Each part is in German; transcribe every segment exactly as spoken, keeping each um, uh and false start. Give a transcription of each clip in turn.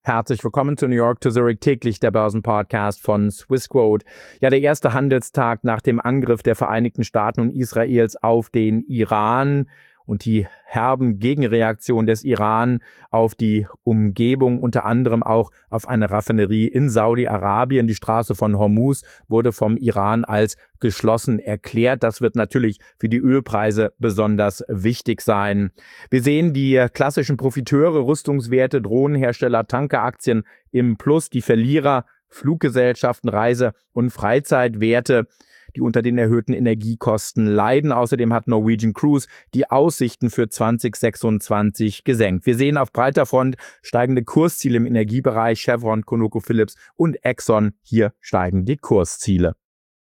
Herzlich willkommen zu New York to Zurich, täglich der Börsenpodcast von Swissquote. Ja, der erste Handelstag nach dem Angriff der Vereinigten Staaten und Israels auf den Iran und die herben Gegenreaktionen des Iran auf die Umgebung, unter anderem auch auf eine Raffinerie in Saudi-Arabien. Die Straße von Hormuz wurde vom Iran als geschlossen erklärt. Das wird natürlich für die Ölpreise besonders wichtig sein. Wir sehen die klassischen Profiteure, Rüstungswerte, Drohnenhersteller, Tankeraktien im Plus, die Verlierer, Fluggesellschaften, Reise- und Freizeitwerte, die unter den erhöhten Energiekosten leiden. Außerdem hat Norwegian Cruise die Aussichten für zwanzig sechsundzwanzig gesenkt. Wir sehen auf breiter Front steigende Kursziele im Energiebereich. Chevron, ConocoPhillips und Exxon, hier steigen die Kursziele.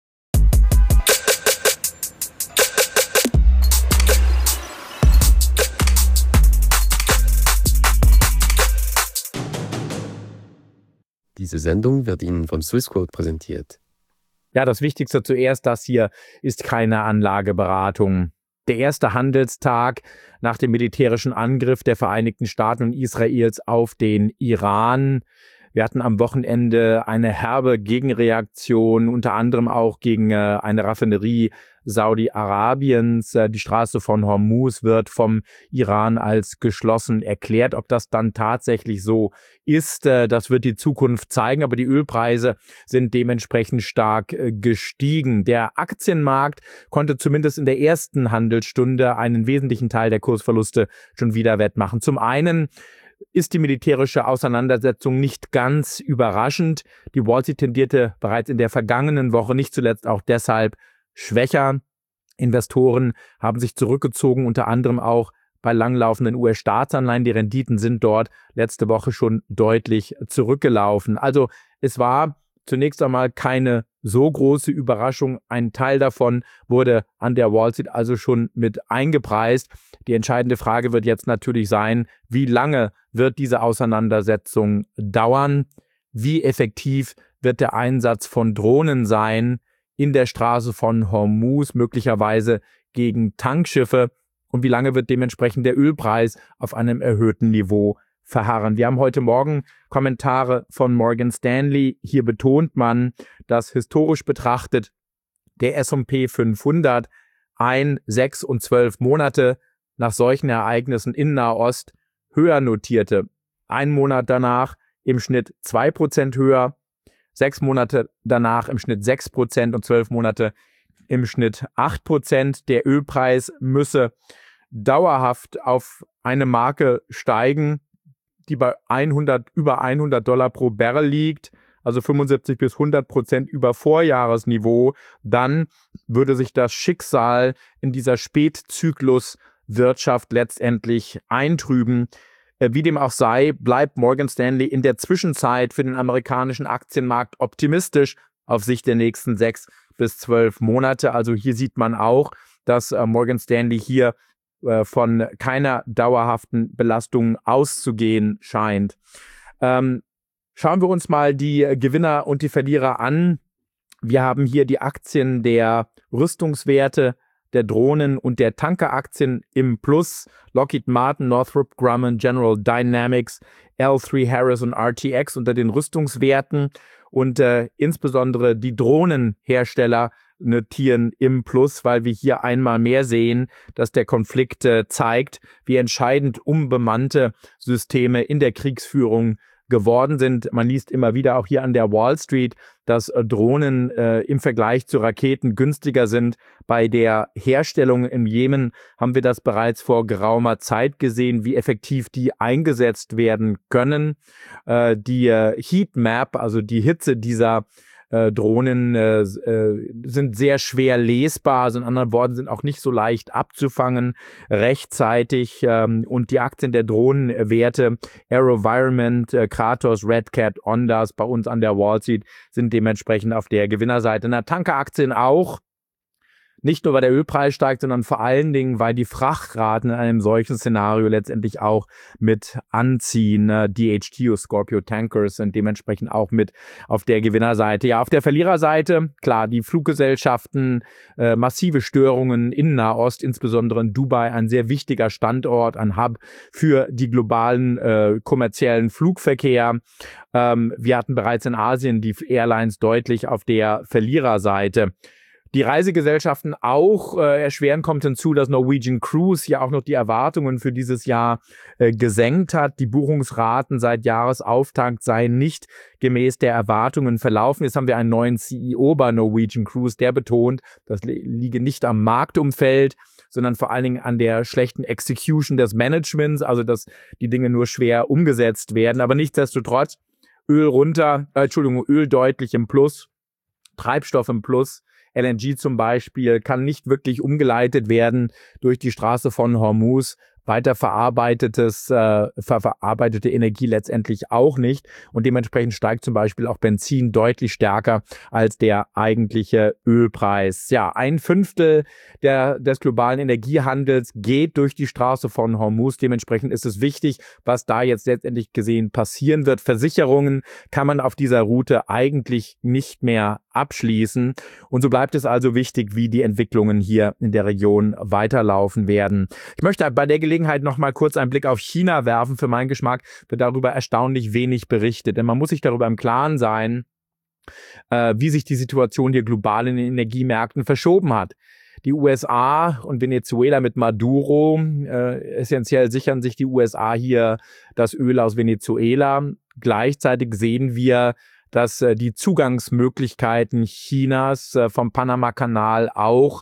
Diese Sendung wird Ihnen von Swissquote präsentiert. Ja, das Wichtigste zuerst, das hier ist keine Anlageberatung. Der erste Handelstag nach dem militärischen Angriff der Vereinigten Staaten und Israels auf den Iran. Wir hatten am Wochenende eine herbe Gegenreaktion, unter anderem auch gegen äh, eine Raffinerie Saudi-Arabiens. Äh, die Straße von Hormuz wird vom Iran als geschlossen erklärt. Ob das dann tatsächlich so ist, äh, das wird die Zukunft zeigen. Aber die Ölpreise sind dementsprechend stark äh, gestiegen. Der Aktienmarkt konnte zumindest in der ersten Handelsstunde einen wesentlichen Teil der Kursverluste schon wieder wettmachen. Zum einen ist die militärische Auseinandersetzung nicht ganz überraschend. Die Wall Street tendierte bereits in der vergangenen Woche nicht zuletzt auch deshalb schwächer. Investoren haben sich zurückgezogen, unter anderem auch bei langlaufenden U S-Staatsanleihen. Die Renditen sind dort letzte Woche schon deutlich zurückgelaufen. Also es war zunächst einmal keine so große Überraschung. Ein Teil davon wurde an der Wall Street also schon mit eingepreist. Die entscheidende Frage wird jetzt natürlich sein, wie lange wird diese Auseinandersetzung dauern? Wie effektiv wird der Einsatz von Drohnen sein in der Straße von Hormuz, möglicherweise gegen Tankschiffe? Und wie lange wird dementsprechend der Ölpreis auf einem erhöhten Niveau verharren? Wir haben heute Morgen Kommentare von Morgan Stanley. Hier betont man, dass historisch betrachtet der S und P fünfhundert ein, sechs und zwölf Monate nach solchen Ereignissen in Nahost höher notierte. Ein Monat danach im Schnitt zwei Prozent höher, sechs Monate danach im Schnitt sechs Prozent und zwölf Monate im Schnitt acht Prozent. Der Ölpreis müsse dauerhaft auf eine Marke steigen, die bei hundert, über hundert Dollar pro Barrel liegt, also fünfundsiebzig bis hundert Prozent über Vorjahresniveau, dann würde sich das Schicksal in dieser Spätzykluswirtschaft letztendlich eintrüben. Wie dem auch sei, bleibt Morgan Stanley in der Zwischenzeit für den amerikanischen Aktienmarkt optimistisch auf Sicht der nächsten sechs bis zwölf Monate. Also hier sieht man auch, dass Morgan Stanley hier von keiner dauerhaften Belastung auszugehen scheint. Ähm, schauen wir uns mal die Gewinner und die Verlierer an. Wir haben hier die Aktien der Rüstungswerte, der Drohnen- und der Tankeraktien im Plus. Lockheed Martin, Northrop Grumman, General Dynamics, L drei Harris und R T X unter den Rüstungswerten. Und äh, insbesondere die Drohnenhersteller notieren im Plus, weil wir hier einmal mehr sehen, dass der Konflikt äh, zeigt, wie entscheidend unbemannte Systeme in der Kriegsführung geworden sind. Man liest immer wieder auch hier an der Wall Street, dass äh, Drohnen äh, im Vergleich zu Raketen günstiger sind. Bei der Herstellung im Jemen haben wir das bereits vor geraumer Zeit gesehen, wie effektiv die eingesetzt werden können. Äh, die äh, Heatmap, also die Hitze dieser Äh, Drohnen äh, äh, sind sehr schwer lesbar, also in anderen Worten sind auch nicht so leicht abzufangen rechtzeitig. Ähm, und die Aktien der Drohnenwerte, AeroVironment, äh, Kratos, Red Cat, Ondas bei uns an der Wall Street sind dementsprechend auf der Gewinnerseite. Na, Tankeraktien auch. Nicht nur, weil der Ölpreis steigt, sondern vor allen Dingen, weil die Frachtraten in einem solchen Szenario letztendlich auch mit anziehen. D H T, Scorpio Tankers, sind dementsprechend auch mit auf der Gewinnerseite. Ja, auf der Verliererseite, klar, die Fluggesellschaften, äh, massive Störungen in Nahost, insbesondere in Dubai, ein sehr wichtiger Standort, ein Hub für die globalen äh, kommerziellen Flugverkehr. Ähm, wir hatten bereits in Asien die Airlines deutlich auf der Verliererseite. Die Reisegesellschaften auch äh, erschweren, kommt hinzu, dass Norwegian Cruise ja auch noch die Erwartungen für dieses Jahr äh, gesenkt hat. Die Buchungsraten seit Jahresauftakt seien nicht gemäß der Erwartungen verlaufen. Jetzt haben wir einen neuen C E O bei Norwegian Cruise, der betont, das liege nicht am Marktumfeld, sondern vor allen Dingen an der schlechten Execution des Managements, also dass die Dinge nur schwer umgesetzt werden. Aber nichtsdestotrotz, Öl runter, äh, Entschuldigung, Öl deutlich im Plus, Treibstoff im Plus. L N G zum Beispiel kann nicht wirklich umgeleitet werden durch die Straße von Hormuz. Weiter verarbeitetes, äh, ver verarbeitete Energie letztendlich auch nicht. Und dementsprechend steigt zum Beispiel auch Benzin deutlich stärker als der eigentliche Ölpreis. Ja, ein Fünftel der, des globalen Energiehandels geht durch die Straße von Hormuz. Dementsprechend ist es wichtig, was da jetzt letztendlich gesehen passieren wird. Versicherungen kann man auf dieser Route eigentlich nicht mehr abschließen. Und so bleibt es also wichtig, wie die Entwicklungen hier in der Region weiterlaufen werden. Ich möchte bei der Gelegenheit noch mal kurz einen Blick auf China werfen. Für meinen Geschmack wird darüber erstaunlich wenig berichtet. Denn man muss sich darüber im Klaren sein, äh, wie sich die Situation hier global in den Energiemärkten verschoben hat. Die U S A und Venezuela mit Maduro, äh, essentiell sichern sich die U S A hier das Öl aus Venezuela. Gleichzeitig sehen wir, dass äh, die Zugangsmöglichkeiten Chinas äh, vom Panama-Kanal auch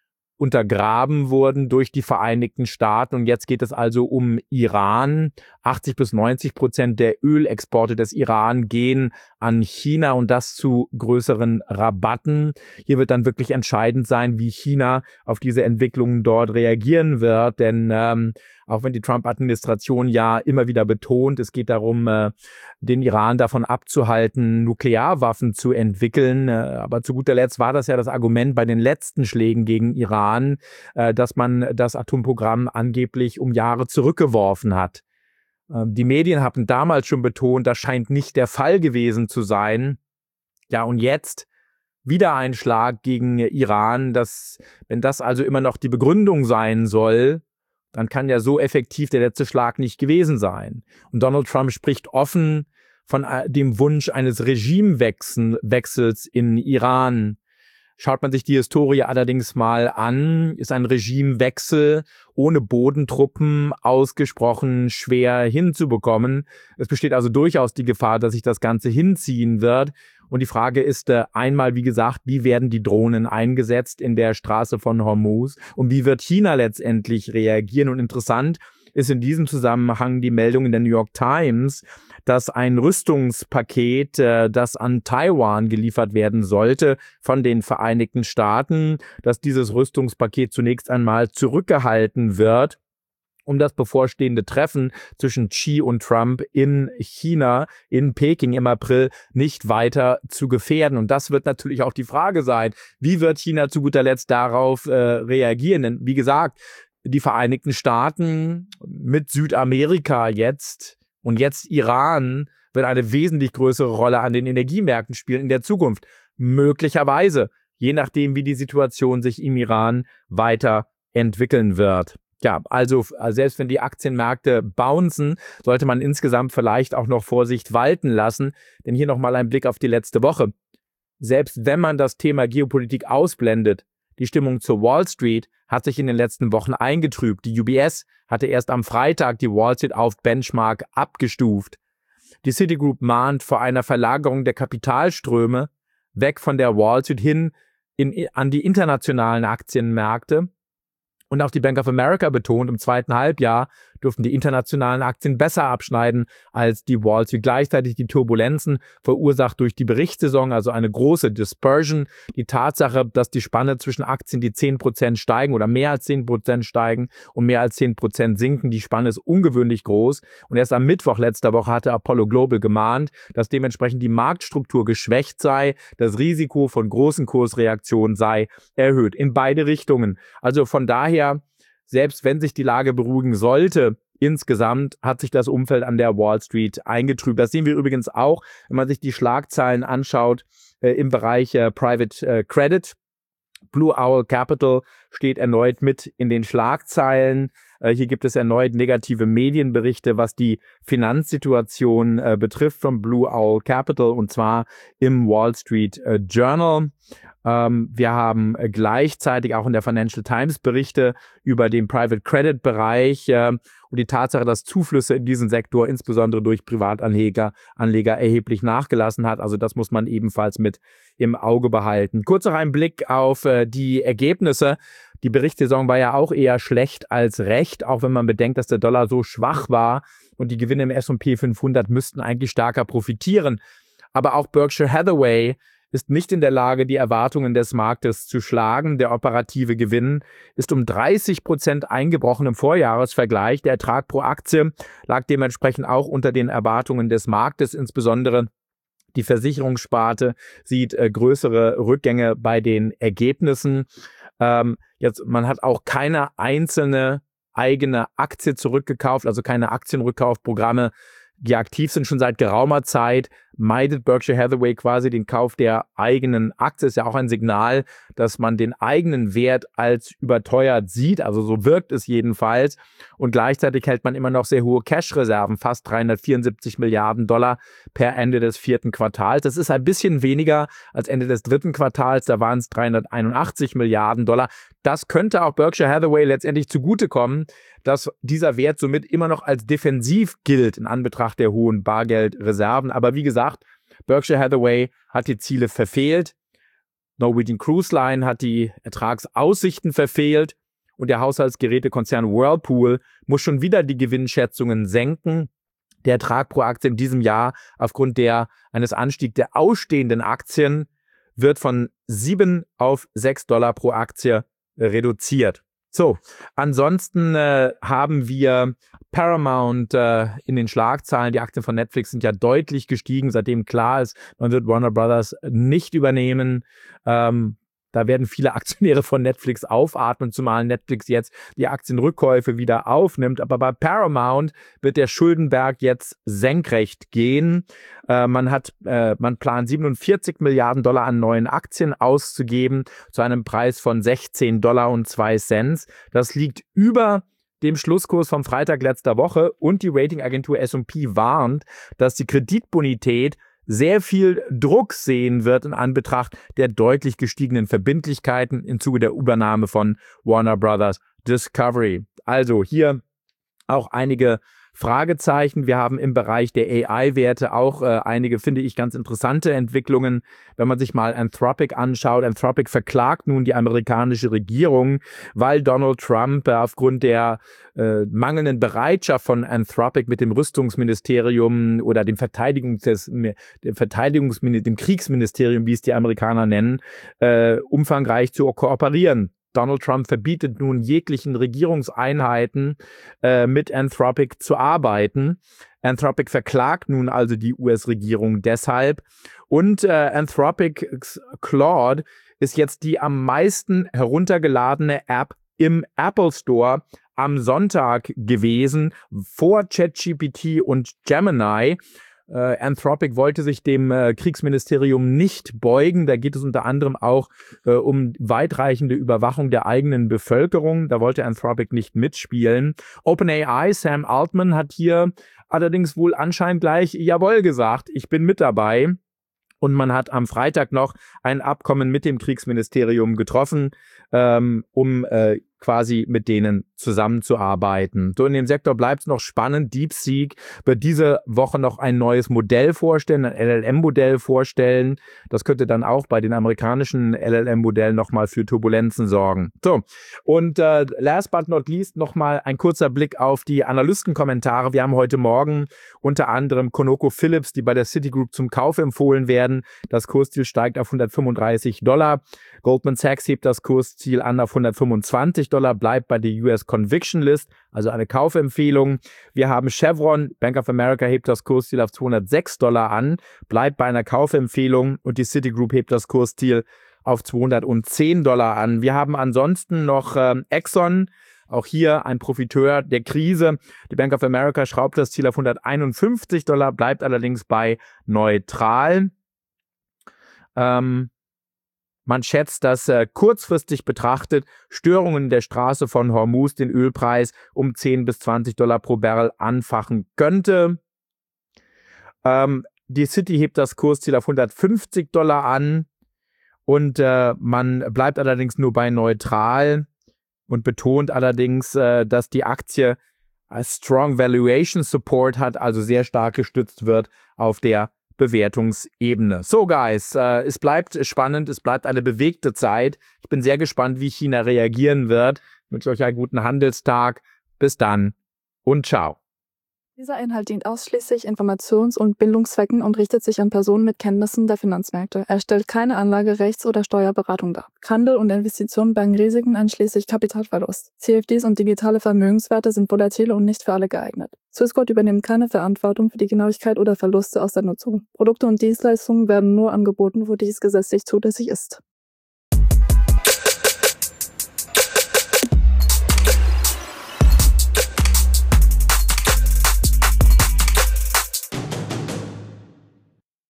untergraben wurden durch die Vereinigten Staaten. Und jetzt geht es also um Iran. achtzig bis neunzig Prozent der Ölexporte des Iran gehen an China und das zu größeren Rabatten. Hier wird dann wirklich entscheidend sein, wie China auf diese Entwicklungen dort reagieren wird. Denn ähm, auch wenn die Trump-Administration ja immer wieder betont, es geht darum, äh, den Iran davon abzuhalten, Nuklearwaffen zu entwickeln. Äh, aber zu guter Letzt war das ja das Argument bei den letzten Schlägen gegen Iran, äh, dass man das Atomprogramm angeblich um Jahre zurückgeworfen hat. Äh, die Medien haben damals schon betont, das scheint nicht der Fall gewesen zu sein. Ja, und jetzt wieder ein Schlag gegen Iran. Dass, wenn das also immer noch die Begründung sein soll, dann kann ja so effektiv der letzte Schlag nicht gewesen sein. Und Donald Trump spricht offen von dem Wunsch eines Regimewechsels in Iran. Schaut man sich die Historie allerdings mal an, ist ein Regimewechsel ohne Bodentruppen ausgesprochen schwer hinzubekommen. Es besteht also durchaus die Gefahr, dass sich das Ganze hinziehen wird. Und die Frage ist äh, einmal, wie gesagt, wie werden die Drohnen eingesetzt in der Straße von Hormuz und wie wird China letztendlich reagieren? Und interessant ist in diesem Zusammenhang die Meldung in der New York Times, dass ein Rüstungspaket, äh, das an Taiwan geliefert werden sollte von den Vereinigten Staaten, dass dieses Rüstungspaket zunächst einmal zurückgehalten wird, um das bevorstehende Treffen zwischen Xi und Trump in China, in Peking im April, nicht weiter zu gefährden. Und das wird natürlich auch die Frage sein, wie wird China zu guter Letzt darauf äh, reagieren? Denn wie gesagt, die Vereinigten Staaten mit Südamerika jetzt und jetzt Iran wird eine wesentlich größere Rolle an den Energiemärkten spielen in der Zukunft. Möglicherweise, je nachdem, wie die Situation sich im Iran weiterentwickeln wird. Ja, also selbst wenn die Aktienmärkte bouncen, sollte man insgesamt vielleicht auch noch Vorsicht walten lassen. Denn hier nochmal ein Blick auf die letzte Woche. Selbst wenn man das Thema Geopolitik ausblendet, die Stimmung zur Wall Street hat sich in den letzten Wochen eingetrübt. Die U B S hatte erst am Freitag die Wall Street auf Benchmark abgestuft. Die Citigroup mahnt vor einer Verlagerung der Kapitalströme weg von der Wall Street hin in, an die internationalen Aktienmärkte. Und auch die Bank of America betont, im zweiten Halbjahr dürften die internationalen Aktien besser abschneiden als die Wall Street. Gleichzeitig die Turbulenzen verursacht durch die Berichtssaison, also eine große Dispersion. Die Tatsache, dass die Spanne zwischen Aktien, die zehn Prozent steigen oder mehr als zehn Prozent steigen und mehr als zehn Prozent sinken, die Spanne ist ungewöhnlich groß. Und erst am Mittwoch letzter Woche hatte Apollo Global gemahnt, dass dementsprechend die Marktstruktur geschwächt sei, das Risiko von großen Kursreaktionen sei erhöht in beide Richtungen. Also von daher, selbst wenn sich die Lage beruhigen sollte, insgesamt hat sich das Umfeld an der Wall Street eingetrübt. Das sehen wir übrigens auch, wenn man sich die Schlagzeilen anschaut äh, im Bereich äh, Private äh, Credit. Blue Owl Capital steht erneut mit in den Schlagzeilen. Äh, hier gibt es erneut negative Medienberichte, was die Finanzsituation äh, betrifft von Blue Owl Capital, und zwar im Wall Street äh, Journal. Ähm, wir haben äh, gleichzeitig auch in der Financial Times Berichte über den Private Credit Bereich äh, und die Tatsache, dass Zuflüsse in diesen Sektor insbesondere durch Privatanleger Anleger erheblich nachgelassen hat. Also das muss man ebenfalls mit im Auge behalten. Kurz noch ein Blick auf äh, die Ergebnisse. Die Berichtssaison war ja auch eher schlecht als recht, auch wenn man bedenkt, dass der Dollar so schwach war und die Gewinne im S und P fünfhundert müssten eigentlich stärker profitieren. Aber auch Berkshire Hathaway ist nicht in der Lage, die Erwartungen des Marktes zu schlagen. Der operative Gewinn ist um dreißig Prozent eingebrochen im Vorjahresvergleich. Der Ertrag pro Aktie lag dementsprechend auch unter den Erwartungen des Marktes. Insbesondere die Versicherungssparte sieht äh, größere Rückgänge bei den Ergebnissen. Ähm, jetzt, man hat auch keine einzelne eigene Aktie zurückgekauft, also keine Aktienrückkaufprogramme, die aktiv sind schon seit geraumer Zeit, meidet Berkshire Hathaway quasi den Kauf der eigenen Aktie. Ist ja auch ein Signal, dass man den eigenen Wert als überteuert sieht. Also so wirkt es jedenfalls. Und gleichzeitig hält man immer noch sehr hohe Cash-Reserven, fast dreihundertvierundsiebzig Milliarden Dollar per Ende des vierten Quartals. Das ist ein bisschen weniger als Ende des dritten Quartals. Da waren es dreihunderteinundachtzig Milliarden Dollar. Das könnte auch Berkshire Hathaway letztendlich zugutekommen, dass dieser Wert somit immer noch als defensiv gilt in Anbetracht der hohen Bargeldreserven. Aber wie gesagt, Berkshire Hathaway hat die Ziele verfehlt. Norwegian Cruise Line hat die Ertragsaussichten verfehlt. Und der Haushaltsgerätekonzern Whirlpool muss schon wieder die Gewinnschätzungen senken. Der Ertrag pro Aktie in diesem Jahr aufgrund der, eines Anstiegs der ausstehenden Aktien wird von sieben auf sechs Dollar pro Aktie reduziert. So, ansonsten äh, haben wir Paramount äh, in den Schlagzeilen. Die Aktien von Netflix sind ja deutlich gestiegen, seitdem klar ist, man wird Warner Brothers nicht übernehmen. Ähm, Da werden viele Aktionäre von Netflix aufatmen, zumal Netflix jetzt die Aktienrückkäufe wieder aufnimmt. Aber bei Paramount wird der Schuldenberg jetzt senkrecht gehen. Äh, man hat, äh, man plant siebenundvierzig Milliarden Dollar an neuen Aktien auszugeben zu einem Preis von sechzehn Dollar und zwei Cent. Das liegt über dem Schlusskurs vom Freitag letzter Woche und die Ratingagentur S und P warnt, dass die Kreditbonität sehr viel Druck sehen wird in Anbetracht der deutlich gestiegenen Verbindlichkeiten im Zuge der Übernahme von Warner Brothers Discovery. Also hier auch einige Fragezeichen. Wir haben im Bereich der A I-Werte auch äh, einige, finde ich, ganz interessante Entwicklungen. Wenn man sich mal Anthropic anschaut, Anthropic verklagt nun die amerikanische Regierung, weil Donald Trump äh, aufgrund der äh, mangelnden Bereitschaft von Anthropic mit dem Rüstungsministerium oder dem Verteidigungs des, dem Verteidigungsministerium, dem Kriegsministerium, wie es die Amerikaner nennen, äh, umfangreich zu kooperieren. Donald Trump verbietet nun jeglichen Regierungseinheiten äh, mit Anthropic zu arbeiten. Anthropic verklagt nun also die U S-Regierung deshalb. Und äh, Anthropics Claude ist jetzt die am meisten heruntergeladene App im Apple Store am Sonntag gewesen, vor ChatGPT und Gemini. Äh, Anthropic wollte sich dem äh, Kriegsministerium nicht beugen. Da geht es unter anderem auch äh, um weitreichende Überwachung der eigenen Bevölkerung. Da wollte Anthropic nicht mitspielen. OpenAI, Sam Altman, hat hier allerdings wohl anscheinend gleich Jawohl gesagt. Ich bin mit dabei. Und man hat am Freitag noch ein Abkommen mit dem Kriegsministerium getroffen. ähm, um äh, quasi mit denen zusammenzuarbeiten. So, in dem Sektor bleibt es noch spannend. DeepSeek wird diese Woche noch ein neues Modell vorstellen, ein L L M-Modell vorstellen. Das könnte dann auch bei den amerikanischen L L M-Modellen nochmal für Turbulenzen sorgen. So, und äh, last but not least nochmal ein kurzer Blick auf die Analystenkommentare. Wir haben heute Morgen unter anderem ConocoPhillips, die bei der Citigroup zum Kauf empfohlen werden. Das Kursziel steigt auf hundertfünfunddreißig Dollar. Goldman Sachs hebt das Kursziel an auf hundertfünfundzwanzig Dollar, bleibt bei der U S Conviction List, also eine Kaufempfehlung. Wir haben Chevron, Bank of America hebt das Kursziel auf zweihundertsechs Dollar an, bleibt bei einer Kaufempfehlung, und die Citigroup hebt das Kursziel auf zweihundertzehn Dollar an. Wir haben ansonsten noch ähm, Exxon, auch hier ein Profiteur der Krise. Die Bank of America schraubt das Ziel auf hunderteinundfünfzig Dollar, bleibt allerdings bei neutral. Ähm, Man schätzt, dass äh, kurzfristig betrachtet Störungen der Straße von Hormuz den Ölpreis um zehn bis zwanzig Dollar pro Barrel anfachen könnte. Ähm, die Citi hebt das Kursziel auf hundertfünfzig Dollar an, und äh, man bleibt allerdings nur bei neutral und betont allerdings, äh, dass die Aktie als Strong Valuation Support hat, also sehr stark gestützt wird auf der Bewertungsebene. So, Guys, äh, es bleibt spannend, es bleibt eine bewegte Zeit. Ich bin sehr gespannt, wie China reagieren wird. Ich wünsche euch einen guten Handelstag. Bis dann und ciao. Dieser Inhalt dient ausschließlich Informations- und Bildungszwecken und richtet sich an Personen mit Kenntnissen der Finanzmärkte. Er stellt keine Anlage-, Rechts- oder Steuerberatung dar. Handel und Investitionen bergen Risiken einschließlich Kapitalverlust. C F Ds und digitale Vermögenswerte sind volatile und nicht für alle geeignet. Swissquote übernimmt keine Verantwortung für die Genauigkeit oder Verluste aus der Nutzung. Produkte und Dienstleistungen werden nur angeboten, wo dies gesetzlich zulässig ist.